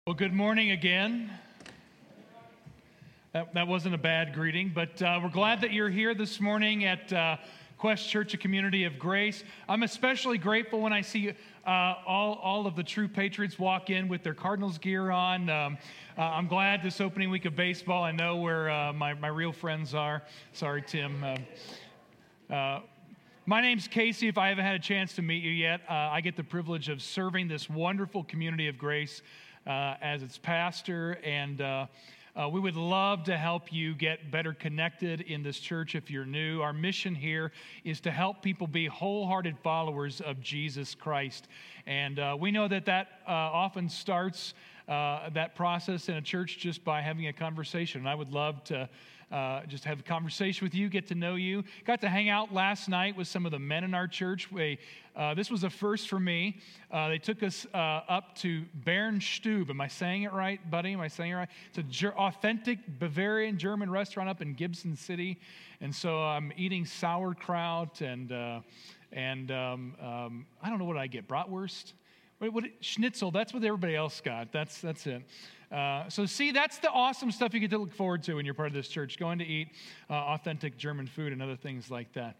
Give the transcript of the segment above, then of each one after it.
Well, good morning again. That wasn't a bad greeting, but we're glad that you're here this morning at Quest Church, a community of grace. I'm especially grateful when I see all of the true patriots walk in with their Cardinals gear on. I'm glad this opening week of baseball, I know where my real friends are. Sorry, Tim. My name's Casey. If I haven't had a chance to meet you yet, I get the privilege of serving this wonderful community of grace as its pastor, and we would love to help you get better connected in this church if you're new. Our mission here is to help people be wholehearted followers of Jesus Christ, and we know that often starts that process in a church just by having a conversation, and I would love to just have a conversation with you, get to know you. Got to hang out last night with some of the men in our church. This was a first for me. They took us up to Bernstube. Am I saying it right, buddy? Am I saying it right? It's an authentic Bavarian German restaurant up in Gibson City. And so I'm eating sauerkraut and I don't know what I get. Bratwurst? Schnitzel, that's what everybody else got. That's it. So see, that's the awesome stuff you get to look forward to when you're part of this church, going to eat authentic German food and other things like that.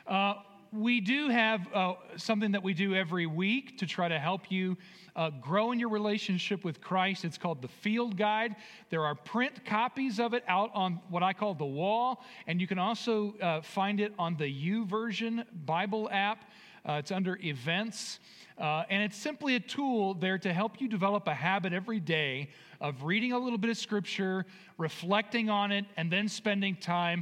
We do have something that we do every week to try to help you grow in your relationship with Christ. It's called the Field Guide. There are print copies of it out on what I call the wall, and you can also find it on the YouVersion Bible app. It's under events. And it's simply a tool there to help you develop a habit every day of reading a little bit of Scripture, reflecting on it, and then spending time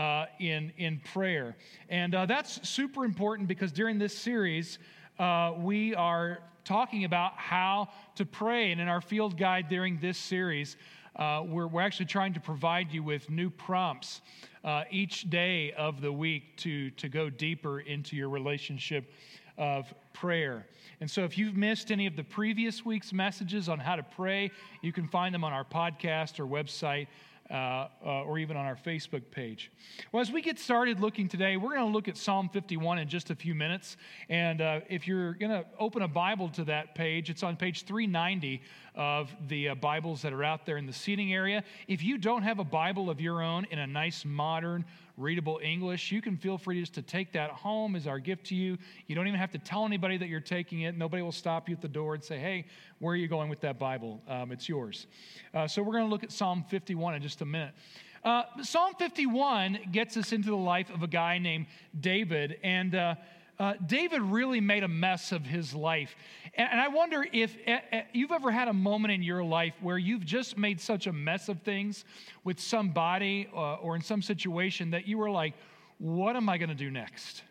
in prayer. And that's super important because during this series, we are talking about how to pray. And in our field guide during this series, we're actually trying to provide you with new prompts each day of the week to go deeper into your relationship of prayer. And so if you've missed any of the previous week's messages on how to pray, you can find them on our podcast or website or even on our Facebook page. Well, as we get started looking today, we're going to look at Psalm 51 in just a few minutes. And if you're going to open a Bible to that page, it's on page 390 of the Bibles that are out there in the seating area. If you don't have a Bible of your own in a nice, modern, readable English, you can feel free just to take that home as our gift to you. You don't even have to tell anybody that you're taking it. Nobody will stop you at the door and say, hey, where are you going with that Bible? It's yours. So we're going to look at Psalm 51 in just a minute. Psalm 51 gets us into the life of a guy named David, and David really made a mess of his life. And I wonder if you've ever had a moment in your life where you've just made such a mess of things with somebody or in some situation that you were like, what am I going to do next?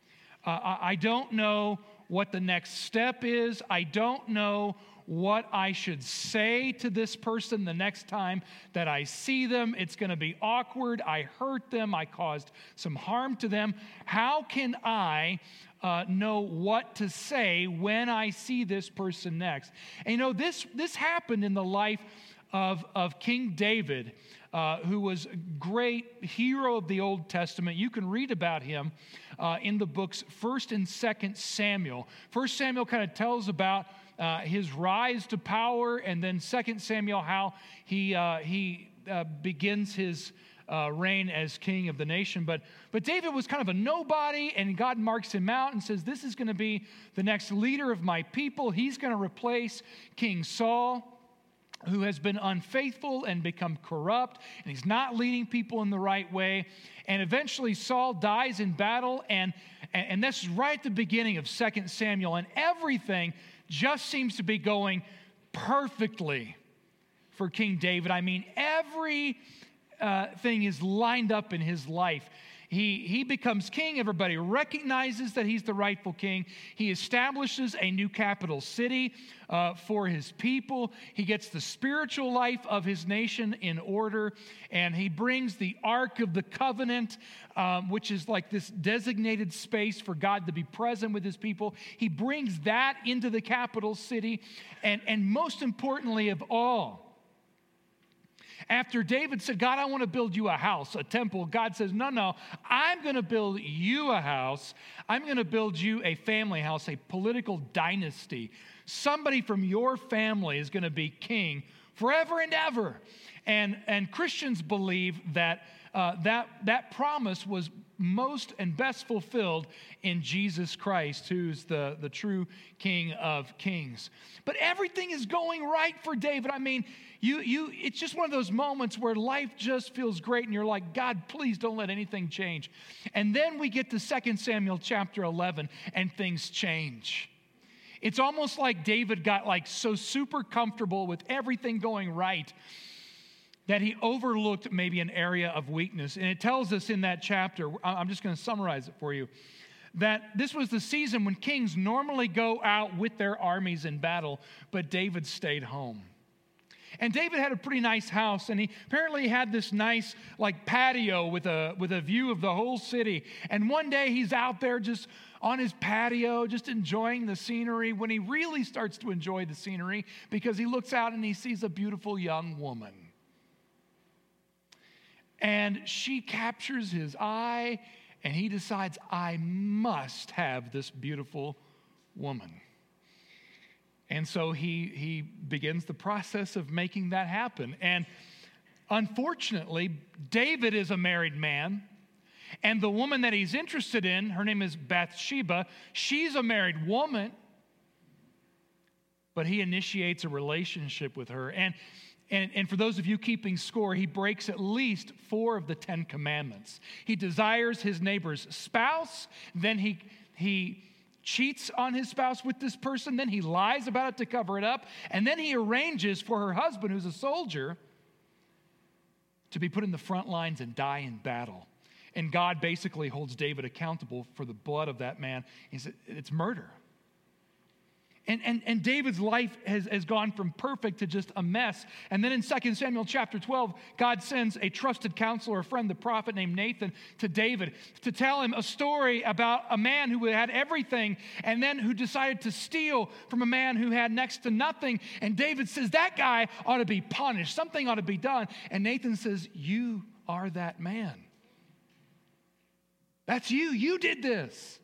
I don't know what the next step is. I don't know what I should say to this person the next time that I see them. It's going to be awkward. I hurt them. I caused some harm to them. How can I know what to say when I see this person next? And you know, this happened in the life of King David, who was a great hero of the Old Testament. You can read about him in the books 1st and 2nd Samuel. 1 Samuel kind of tells about his rise to power, and then 2 Samuel, how he begins his reign as king of the nation. But David was kind of a nobody, and God marks him out and says, this is going to be the next leader of my people. He's going to replace King Saul, who has been unfaithful and become corrupt, and he's not leading people in the right way. And eventually Saul dies in battle, and that's right at the beginning of 2 Samuel, and everything just seems to be going perfectly for King David. I mean, every thing is lined up in his life. He becomes king. Everybody recognizes that he's the rightful king. He establishes a new capital city for his people. He gets the spiritual life of his nation in order, and he brings the Ark of the Covenant, which is like this designated space for God to be present with his people. He brings that into the capital city, and most importantly of all, after David said, God, I want to build you a house, a temple, God says, no, I'm going to build you a house. I'm going to build you a family house, a political dynasty. Somebody from your family is going to be king forever and ever. And Christians believe that that promise was most and best fulfilled in Jesus Christ, who's the true King of Kings. But everything is going right for David. I mean, it's just one of those moments where life just feels great and you're like, God, please don't let anything change. And then we get to 2 Samuel chapter 11 and things change. It's almost like David got like so super comfortable with everything going right that he overlooked maybe an area of weakness. And it tells us in that chapter, I'm just going to summarize it for you, that this was the season when kings normally go out with their armies in battle, but David stayed home. And David had a pretty nice house, and he apparently had this nice like patio with a view of the whole city. And one day he's out there just on his patio, just enjoying the scenery, when he really starts to enjoy the scenery because he looks out and he sees a beautiful young woman. And she captures his eye, and he decides, I must have this beautiful woman. And so he begins the process of making that happen. And unfortunately, David is a married man, and the woman that he's interested in, her name is Bathsheba, she's a married woman, but he initiates a relationship with her. And for those of you keeping score, he breaks at least 4 of the 10 commandments. He desires his neighbor's spouse, then he cheats on his spouse with this person, then he lies about it to cover it up, and then he arranges for her husband, who's a soldier, to be put in the front lines and die in battle. And God basically holds David accountable for the blood of that man. He said, it's murder. And David's life has gone from perfect to just a mess. And then in 2 Samuel chapter 12, God sends a trusted counselor, a friend, the prophet named Nathan, to David to tell him a story about a man who had everything and then who decided to steal from a man who had next to nothing. And David says, that guy ought to be punished. Something ought to be done. And Nathan says, you are that man. That's you. You did this.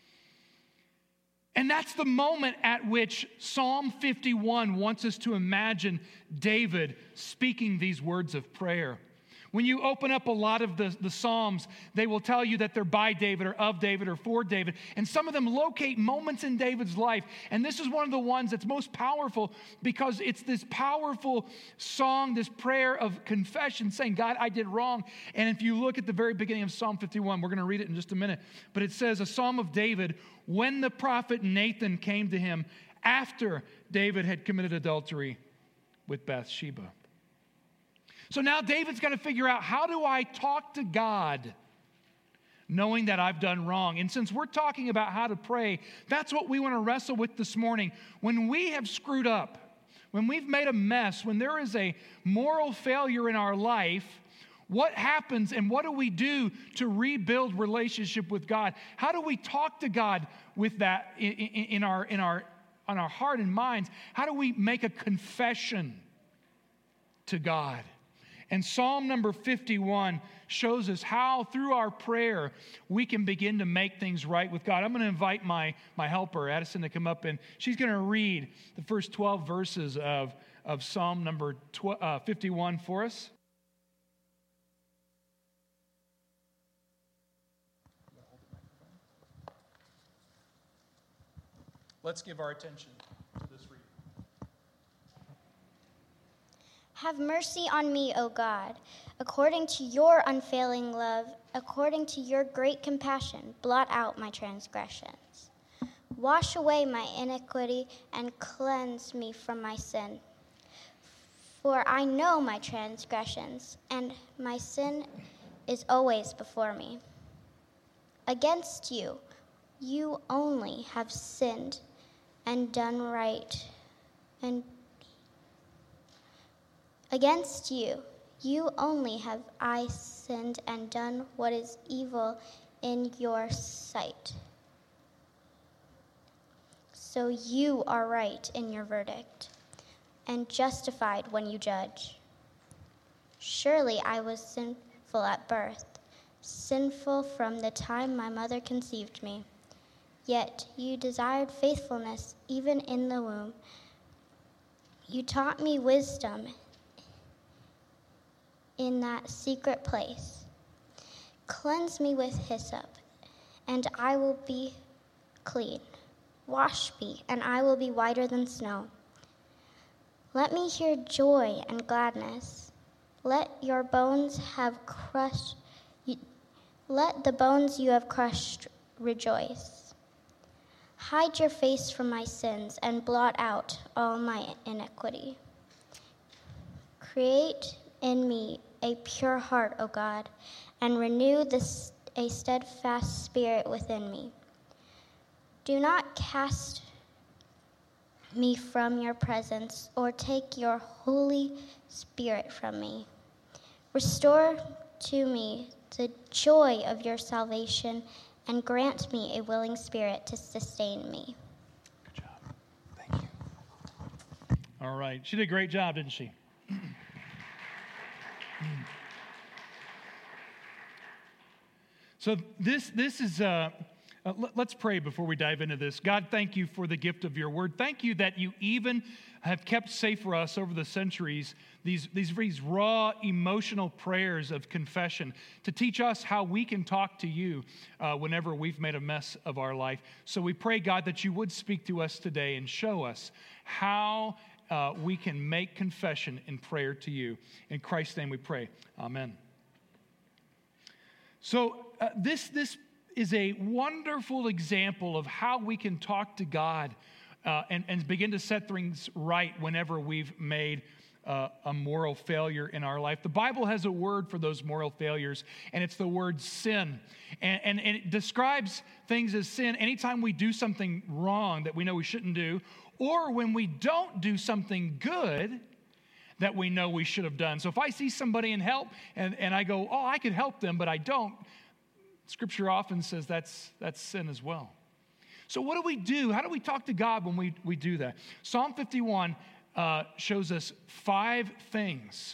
And that's the moment at which Psalm 51 wants us to imagine David speaking these words of prayer. When you open up a lot of the Psalms, they will tell you that they're by David or of David or for David. And some of them locate moments in David's life. And this is one of the ones that's most powerful because it's this powerful song, this prayer of confession saying, God, I did wrong. And if you look at the very beginning of Psalm 51, we're going to read it in just a minute. But it says, a psalm of David, when the prophet Nathan came to him after David had committed adultery with Bathsheba. So now David's got to figure out, how do I talk to God knowing that I've done wrong? And since we're talking about how to pray, that's what we want to wrestle with this morning. When we have screwed up, when we've made a mess, when there is a moral failure in our life, what happens and what do we do to rebuild relationship with God? How do we talk to God with that on our heart and minds? How do we make a confession to God? And Psalm number 51 shows us how, through our prayer, we can begin to make things right with God. I'm going to invite my helper, Addison, to come up, and she's going to read the first 12 verses of Psalm number 51 for us. Let's give our attention to this reading. Have mercy on me, O God, according to your unfailing love, according to your great compassion, blot out my transgressions. Wash away my iniquity and cleanse me from my sin. For I know my transgressions, and my sin is always before me. Against you, you only have sinned and done right, and against you, you only have I sinned and done what is evil in your sight. So you are right in your verdict, and justified when you judge. Surely I was sinful at birth, sinful from the time my mother conceived me. Yet you desired faithfulness even in the womb. You taught me wisdom in that secret place. Cleanse me with hyssop, and I will be clean. Wash me, and I will be whiter than snow. Let me hear joy and gladness. Let your bones have crushed. Let the bones you have crushed rejoice. Hide your face from my sins and blot out all my iniquity. Create in me a pure heart, O God, and renew a steadfast spirit within me. Do not cast me from your presence or take your Holy Spirit from me. Restore to me the joy of your salvation and grant me a willing spirit to sustain me. Good job. Thank you. All right. She did a great job, didn't she? So this is, let's pray before we dive into this. God, thank you for the gift of your word. Thank you that you even have kept safe for us over the centuries these raw emotional prayers of confession to teach us how we can talk to you whenever we've made a mess of our life. So we pray, God, that you would speak to us today and show us how we can make confession in prayer to you. In Christ's name we pray. Amen. So this is a wonderful example of how we can talk to God and begin to set things right whenever we've made a moral failure in our life. The Bible has a word for those moral failures, and it's the word sin. And it describes things as sin anytime we do something wrong that we know we shouldn't do, or when we don't do something good that we know we should have done. So if I see somebody in help and I go, oh, I could help them, but I don't, Scripture often says that's sin as well. So what do we do? How do we talk to God when we do that? Psalm 51 shows us five things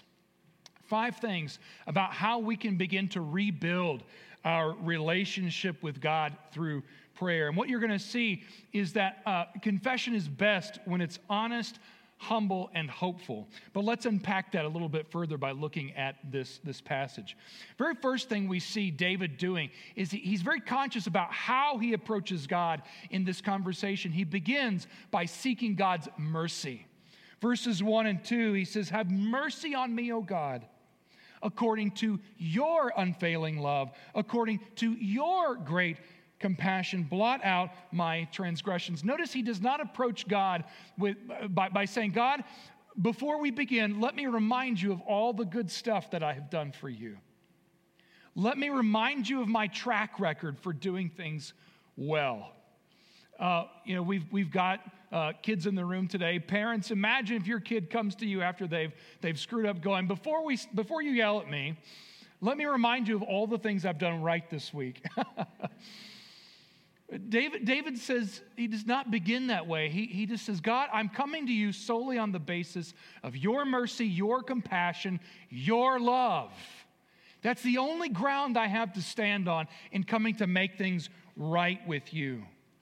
about how we can begin to rebuild our relationship with God through prayer. And what you're going to see is that confession is best when it's honest, humble, and hopeful. But let's unpack that a little bit further by looking at this passage. Very first thing we see David doing is he's very conscious about how he approaches God in this conversation. He begins by seeking God's mercy. Verses 1 and 2, he says, "Have mercy on me, O God, according to your unfailing love, according to your great compassion, blot out my transgressions." Notice he does not approach God by saying, God, before we begin, let me remind you of all the good stuff that I have done for you. Let me remind you of my track record for doing things well. We've got kids in the room today. Parents, imagine if your kid comes to you after they've screwed up, going, before you yell at me, let me remind you of all the things I've done right this week. David says he does not begin that way. He just says, God, I'm coming to you solely on the basis of your mercy, your compassion, your love. That's the only ground I have to stand on in coming to make things right with you.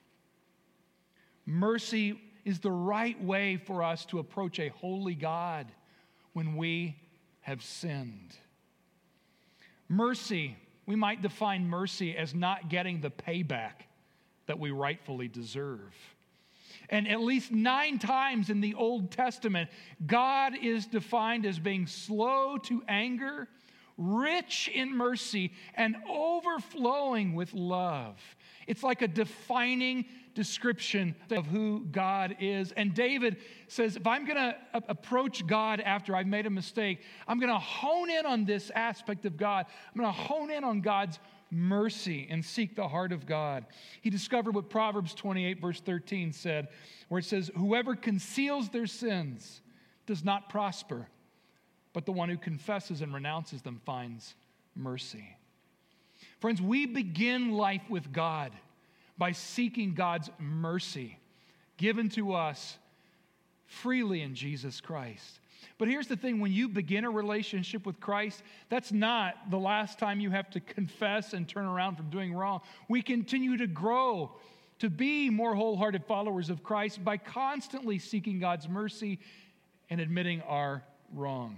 Mercy is the right way for us to approach a holy God when we have sinned. Mercy, we might define mercy as not getting the payback that we rightfully deserve. And at least 9 times in the Old Testament, God is defined as being slow to anger, rich in mercy, and overflowing with love. It's like a defining description of who God is. And David says, if I'm going to approach God after I've made a mistake, I'm going to hone in on this aspect of God. I'm going to hone in on God's mercy and seek the heart of God. He discovered what Proverbs 28 verse 13 said, where it says, whoever conceals their sins does not prosper, but the one who confesses and renounces them finds mercy. Friends, we begin life with God by seeking God's mercy given to us freely in Jesus Christ. But here's the thing, when you begin a relationship with Christ, that's not the last time you have to confess and turn around from doing wrong. We continue to grow to be more wholehearted followers of Christ by constantly seeking God's mercy and admitting our wrong.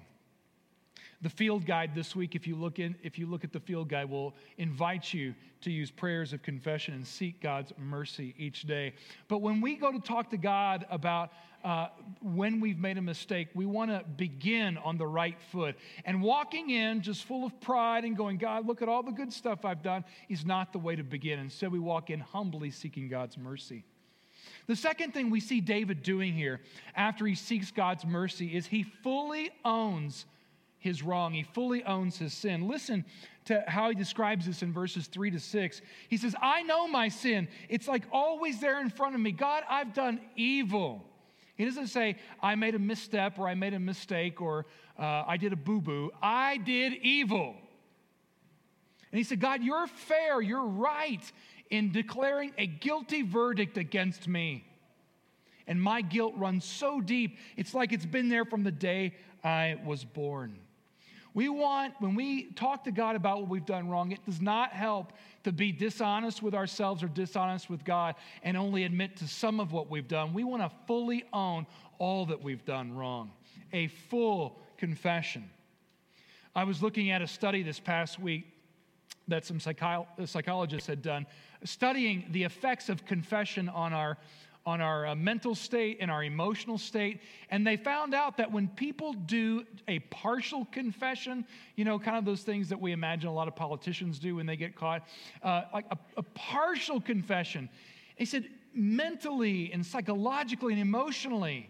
The field guide this week, if you look at the field guide, will invite you to use prayers of confession and seek God's mercy each day. But when we go to talk to God about when we've made a mistake, we want to begin on the right foot. And walking in just full of pride and going, God, look at all the good stuff I've done, is not the way to begin. Instead, we walk in humbly seeking God's mercy. The second thing we see David doing here after he seeks God's mercy is he fully owns his wrong. He fully owns his sin. Listen to how he describes this in verses 3-6. He says, I know my sin. It's like always there in front of me. God, I've done evil. He doesn't say, I made a misstep or I made a mistake or I did a boo-boo. I did evil. And he said, God, you're fair. You're right in declaring a guilty verdict against me. And my guilt runs so deep, it's like it's been there from the day I was born. When we talk to God about what we've done wrong, it does not help to be dishonest with ourselves or dishonest with God and only admit to some of what we've done. We want to fully own all that we've done wrong. A full confession. I was looking at a study this past week that some psychologists had done, studying the effects of confession on our mental state and our emotional state. And they found out that when people do a partial confession, kind of those things that we imagine a lot of politicians do when they get caught, like a partial confession, they said mentally and psychologically and emotionally,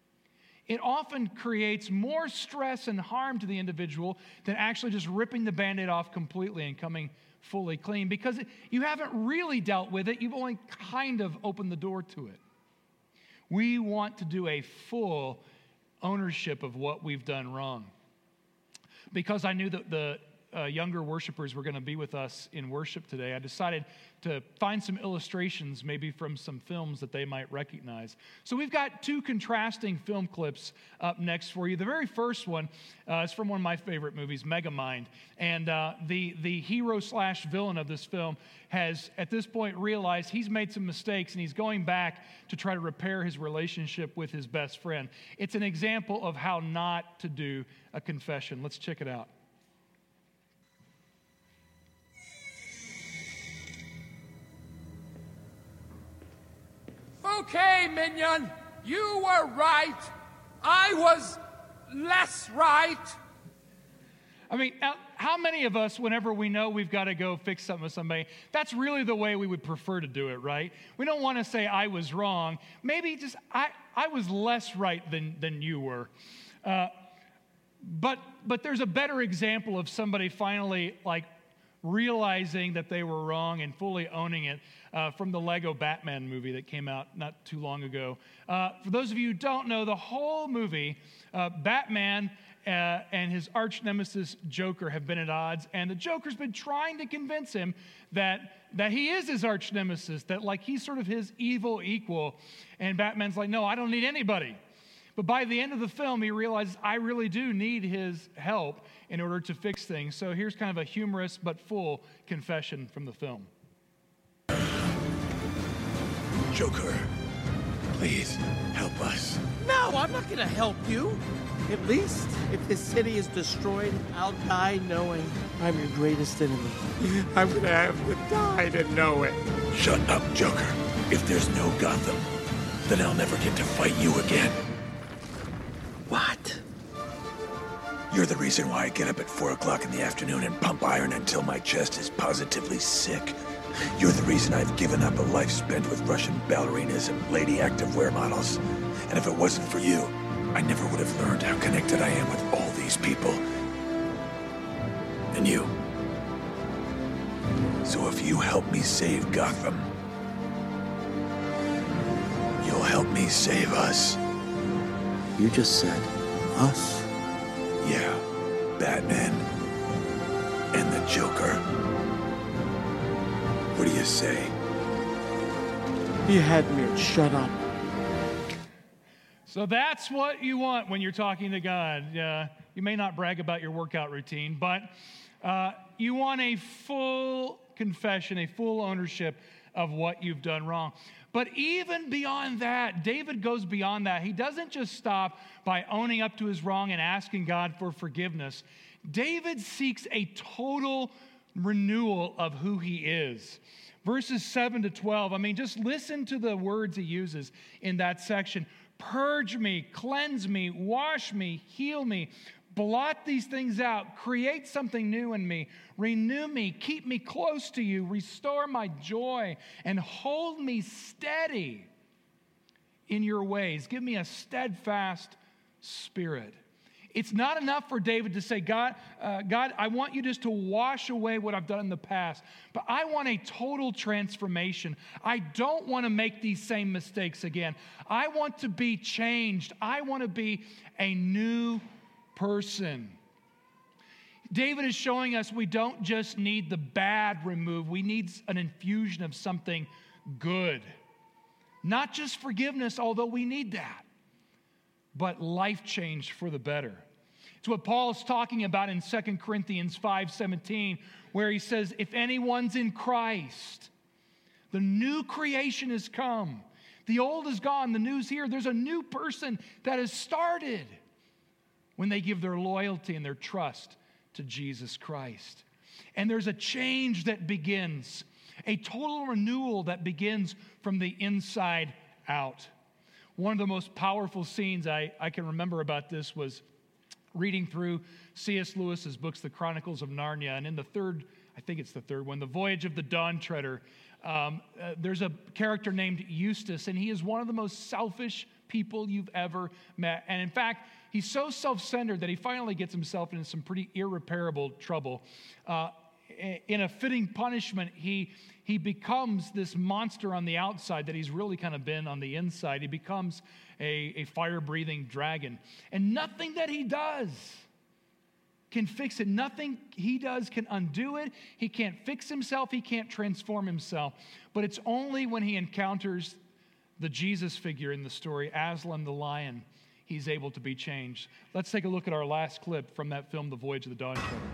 it often creates more stress and harm to the individual than actually just ripping the Band-Aid off completely and coming fully clean, because you haven't really dealt with it. You've only kind of opened the door to it. We want to do a full ownership of what we've done wrong. Because I knew that the younger worshipers were going to be with us in worship today, I decided to find some illustrations, maybe from some films that they might recognize. So we've got two contrasting film clips up next for you. The very first one is from one of my favorite movies, Megamind. And the hero/villain of this film has, at this point, realized he's made some mistakes and he's going back to try to repair his relationship with his best friend. It's an example of how not to do a confession. Let's check it out. Okay, Minion, you were right. I was less right. I mean, how many of us, whenever we know we've got to go fix something with somebody, that's really the way we would prefer to do it, right? We don't want to say I was wrong. Maybe just I was less right than you were. But there's a better example of somebody finally realizing that they were wrong and fully owning it from the Lego Batman movie that came out not too long ago. For those of you who don't know, the whole movie, Batman and his arch nemesis Joker have been at odds, and the Joker's been trying to convince him that he is his arch nemesis, that he's sort of his evil equal, and Batman's like, no, I don't need anybody. But by the end of the film, he realizes, I really do need his help in order to fix things. So here's kind of a humorous but full confession from the film. Joker, please help us. No, I'm not gonna help you. At least, if this city is destroyed, I'll die knowing I'm your greatest enemy. I'm gonna have to die to know it. Shut up, Joker. If there's no Gotham, then I'll never get to fight you again. What? You're the reason why I get up at 4 o'clock in the afternoon and pump iron until my chest is positively sick. You're the reason I've given up a life spent with Russian ballerinas and lady activewear models. And if it wasn't for you, I never would have learned how connected I am with all these people. And you. So if you help me save Gotham, you'll help me save us. You just said us? Yeah, Batman and the Joker. What do you say? You had me at shut up. So that's what you want when you're talking to God. You may not brag about your workout routine, but you want a full confession, a full ownership of what you've done wrong. But even beyond that, David goes beyond that. He doesn't just stop by owning up to his wrong and asking God for forgiveness. David seeks a total renewal of who he is. Verses 7 to 12, just listen to the words he uses in that section. Purge me, cleanse me, wash me, heal me. Blot these things out. Create something new in me. Renew me. Keep me close to you. Restore my joy and hold me steady in your ways. Give me a steadfast spirit. It's not enough for David to say, God, I want you just to wash away what I've done in the past, but I want a total transformation. I don't want to make these same mistakes again. I want to be changed. I want to be a new person. David is showing us we don't just need the bad removed. We need an infusion of something good. Not just forgiveness, although we need that, but life change for the better. It's what Paul is talking about in 2 Corinthians 5:17, where he says, if anyone's in Christ, the new creation has come. The old is gone, the new's here. There's a new person that has started when they give their loyalty and their trust to Jesus Christ. And there's a change that begins, a total renewal that begins from the inside out. One of the most powerful scenes I can remember about this was reading through C.S. Lewis's books, The Chronicles of Narnia, and in the third one, The Voyage of the Dawn Treader, there's a character named Eustace, and he is one of the most selfish people you've ever met. And in fact, he's so self-centered that he finally gets himself into some pretty irreparable trouble. In a fitting punishment, he becomes this monster on the outside that he's really kind of been on the inside. He becomes a fire-breathing dragon. And nothing that he does can fix it. Nothing he does can undo it. He can't fix himself. He can't transform himself. But it's only when he encounters the Jesus figure in the story, Aslan the lion, he's able to be changed. Let's take a look at our last clip from that film, The Voyage of the Dawn Treader.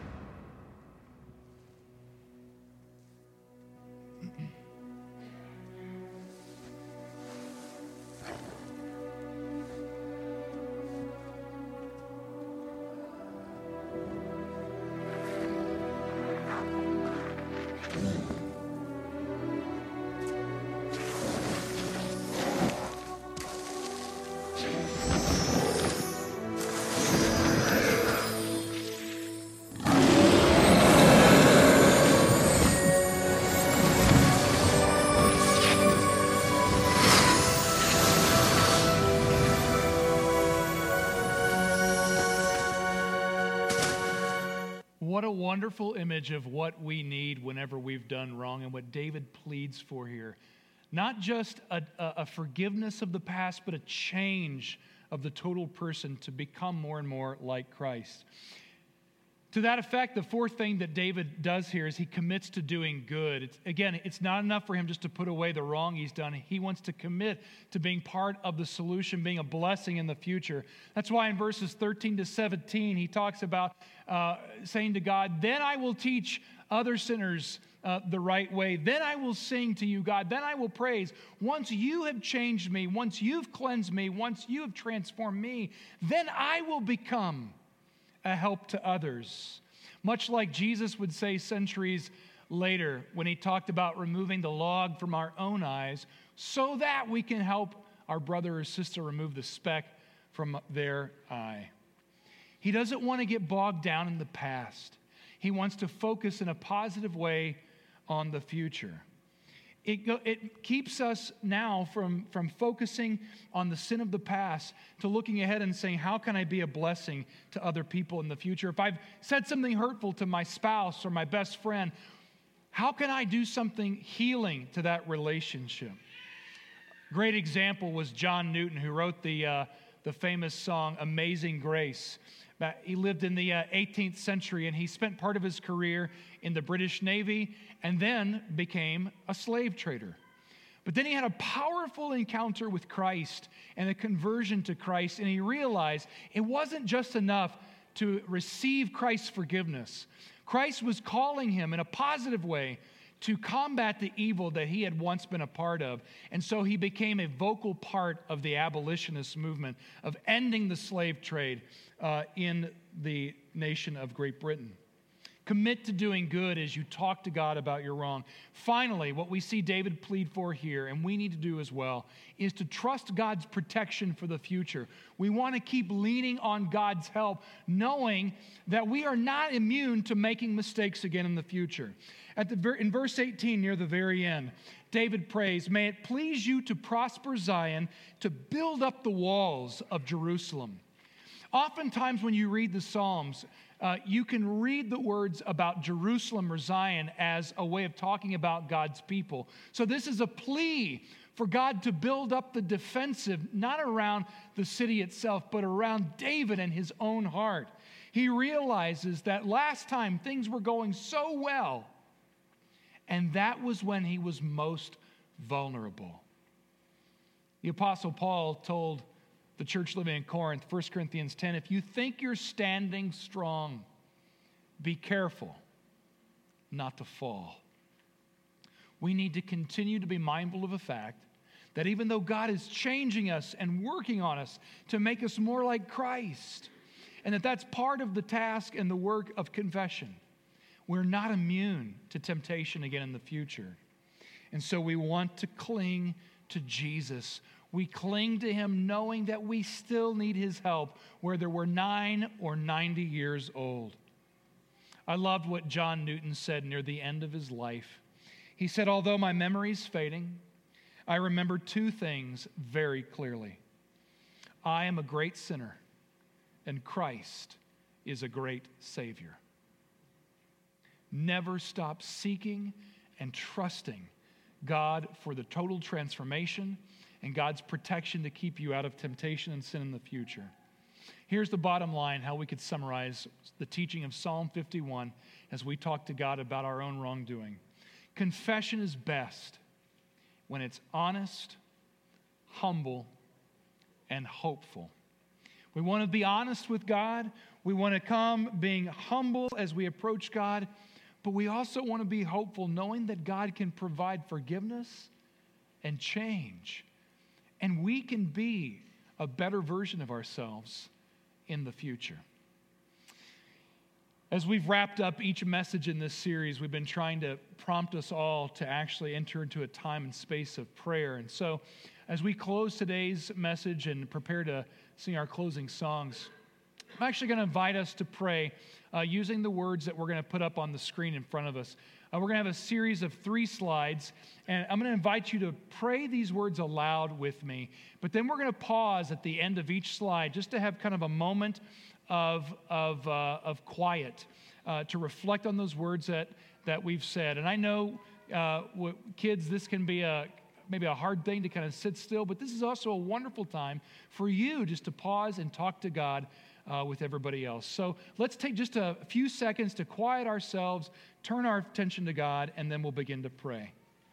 What a wonderful image of what we need whenever we've done wrong and what David pleads for here. Not just a forgiveness of the past, but a change of the total person to become more and more like Christ. To that effect, the fourth thing that David does here is he commits to doing good. It's not enough for him just to put away the wrong he's done. He wants to commit to being part of the solution, being a blessing in the future. That's why in verses 13 to 17, he talks about saying to God, then I will teach other sinners the right way. Then I will sing to you, God. Then I will praise. Once you have changed me, once you've cleansed me, once you have transformed me, then I will become a help to others. Much like Jesus would say centuries later when he talked about removing the log from our own eyes so that we can help our brother or sister remove the speck from their eye. He doesn't want to get bogged down in the past. He wants to focus in a positive way on the future. It keeps us now from focusing on the sin of the past to looking ahead and saying, how can I be a blessing to other people in the future? If I've said something hurtful to my spouse or my best friend, how can I do something healing to that relationship? Great example was John Newton, who wrote the famous song, Amazing Grace. He lived in the 18th century, and he spent part of his career in the British Navy and then became a slave trader. But then he had a powerful encounter with Christ and a conversion to Christ, and he realized it wasn't just enough to receive Christ's forgiveness. Christ was calling him in a positive way to combat the evil that he had once been a part of. And so he became a vocal part of the abolitionist movement of ending the slave trade in the nation of Great Britain. Commit to doing good as you talk to God about your wrong. Finally, what we see David plead for here, and we need to do as well, is to trust God's protection for the future. We want to keep leaning on God's help, knowing that we are not immune to making mistakes again in the future. In verse 18, near the very end, David prays, "May it please you to prosper Zion, to build up the walls of Jerusalem." Oftentimes when you read the Psalms, you can read the words about Jerusalem or Zion as a way of talking about God's people. So this is a plea for God to build up the defensive, not around the city itself, but around David and his own heart. He realizes that last time things were going so well, and that was when he was most vulnerable. The Apostle Paul told the church living in Corinth, 1 Corinthians 10, if you think you're standing strong, be careful not to fall. We need to continue to be mindful of the fact that even though God is changing us and working on us to make us more like Christ, and that's part of the task and the work of confession, we're not immune to temptation again in the future. And so we want to cling to Jesus. We cling to him knowing that we still need his help, whether we're 9 or 90 years old. I loved what John Newton said near the end of his life. He said, although my memory's fading, I remember 2 things very clearly. I am a great sinner, and Christ is a great Savior. Never stop seeking and trusting God for the total transformation and God's protection to keep you out of temptation and sin in the future. Here's the bottom line, how we could summarize the teaching of Psalm 51 as we talk to God about our own wrongdoing. Confession is best when it's honest, humble, and hopeful. We want to be honest with God. We want to come being humble as we approach God. But we also want to be hopeful, knowing that God can provide forgiveness and change. And we can be a better version of ourselves in the future. As we've wrapped up each message in this series, we've been trying to prompt us all to actually enter into a time and space of prayer. And so as we close today's message and prepare to sing our closing songs, I'm actually going to invite us to pray using the words that we're going to put up on the screen in front of us. We're going to have a series of 3 slides, and I'm going to invite you to pray these words aloud with me. But then we're going to pause at the end of each slide just to have kind of a moment of quiet to reflect on those words that we've said. And I know, kids, this can be maybe a hard thing to kind of sit still, but this is also a wonderful time for you just to pause and talk to God with everybody else. So let's take just a few seconds to quiet ourselves, turn our attention to God, and then we'll begin to pray.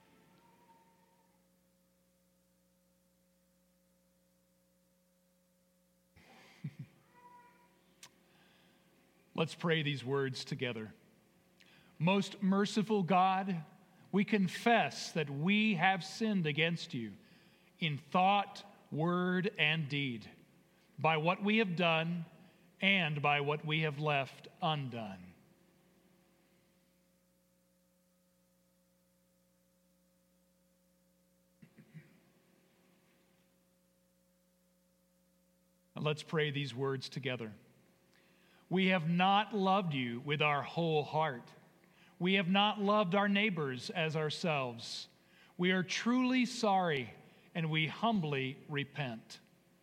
Let's pray these words together. Most merciful God, we confess that we have sinned against you in thought, word, and deed, by what we have done and by what we have left undone. Let's pray these words together. We have not loved you with our whole heart. We have not loved our neighbors as ourselves. We are truly sorry, and we humbly repent.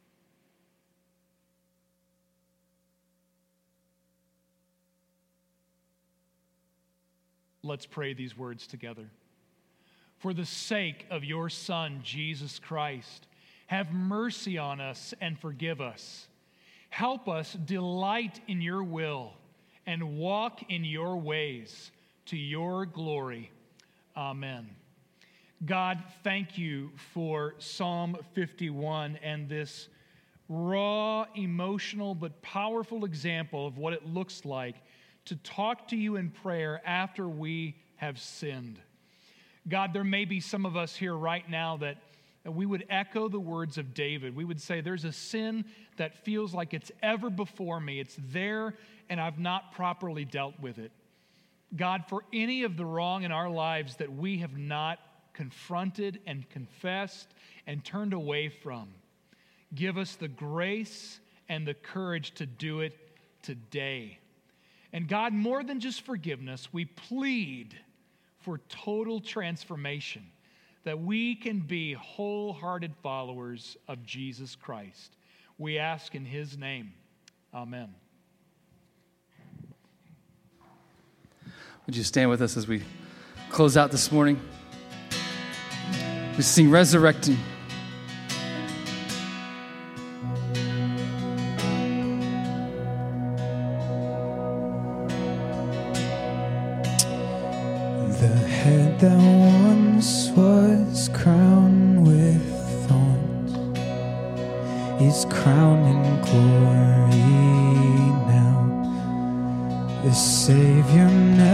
Let's pray these words together. For the sake of your Son, Jesus Christ, have mercy on us and forgive us. Help us delight in your will and walk in your ways to your glory. Amen. God, thank you for Psalm 51 and this raw, emotional, but powerful example of what it looks like to talk to you in prayer after we have sinned. God, there may be some of us here right now that we would echo the words of David. We would say, there's a sin that feels like it's ever before me. It's there, and I've not properly dealt with it. God, for any of the wrong in our lives that we have not confronted and confessed and turned away from, give us the grace and the courage to do it today. And God, more than just forgiveness, we plead for total transformation, that we can be wholehearted followers of Jesus Christ. We ask in His name. Amen. Would you stand with us as we close out this morning? We sing Resurrecting. The head that once was crowned with thorns is crowned in glory now. The Savior never